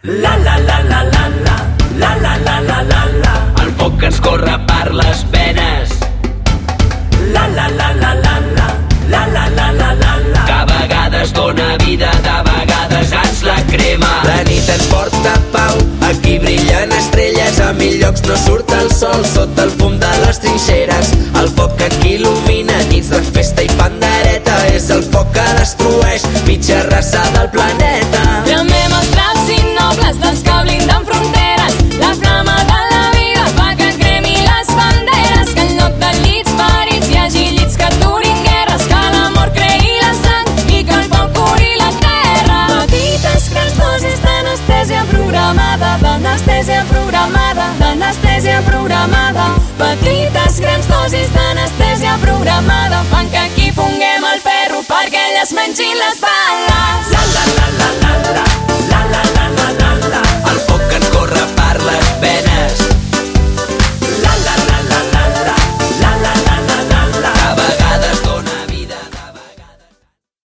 La la la la la la, la la la la la la. El foc que ens corre per les venes. La la la la la la, la la la la la la. Que a vegades dona vida, de vegades ens la crema. La nit ens porta pau, aquí brillen estrelles, a mil llocs no surt el sol sota el fum de les trinxeres. El foc que aquí il·lumina nits de festa i pandereta és el foc que destrueix mitja raça del planeta. Cremem els draps innobles dels que blinden fronteres. La flama de la vida fa que cremi les banderes. Que en lloc de llits ferits hi hagi llits que aturin guerres. Que l'amor creï la sang i que el foc curi la terra. Petites grans dosis d'anestèsia programada, d'anestèsia programada, d'anestèsia programada. Petites grans dosis d'anestèsia programada fan que aquí fonguem el ferro perquè elles mengin les